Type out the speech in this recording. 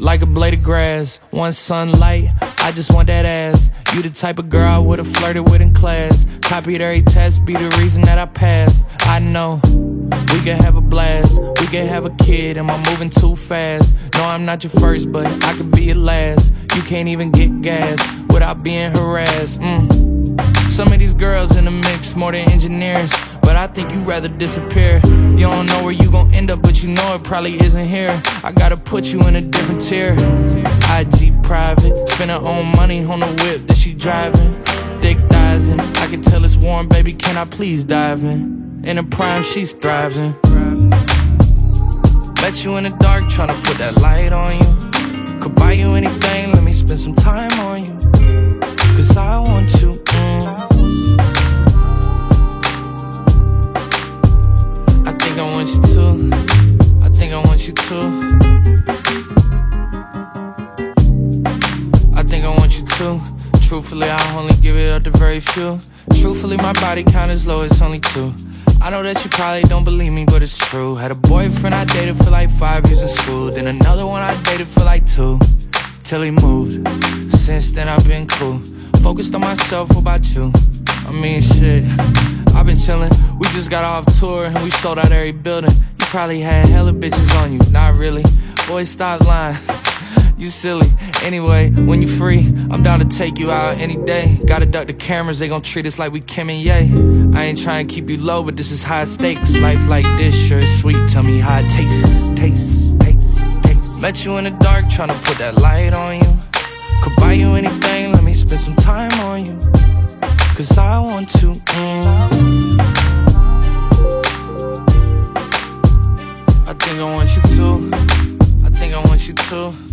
like a blade of grass, one sunlight, I just want that ass. You the type of girl I would've flirted with in class. Copied every test, be the reason that I passed. I know, we could have a blast. We could have a kid, am I moving too fast? No, I'm not your first, but I could be your last. You can't even get gas without being harassed. Some of these girls in the mix more than engineers, but I think you'd rather disappear. You don't know where you gon' end up, but you know it probably isn't here. I gotta put you in a different tier. IG private, spend her own money on the whip that she driving. Thick thighs and I can tell it's warm, baby, can I please dive in? In her prime, she's thriving. Met you in the dark, tryna put that light on you. Could buy you anything, let me spend some time on you. Cause I want you, I think I want you too. I think I want you too. I think I want you too. Truthfully, I only give it up to very few. Truthfully, my body count is low, it's only 2. I know that you probably don't believe me, but it's true. Had a boyfriend I dated for like 5 years in school. Then another one I dated for like 2, till he moved. Since then I've been cool, focused on myself, what about you? I mean shit, I've been chillin'. We just got off tour and we sold out every building. You probably had hella bitches on you, not really. Boy, stop lying, you silly. Anyway, when you free, I'm down to take you out any day. Gotta duck the cameras, they gon' treat us like we Kim and Ye. I ain't trying to keep you low, but this is high stakes. Life like this sure is sweet, tell me how it tastes. Met you in the dark, tryna put that light on you. Could buy you anything, let me spend some time on you. Cause I want to, I think I want you too. I think I want you too.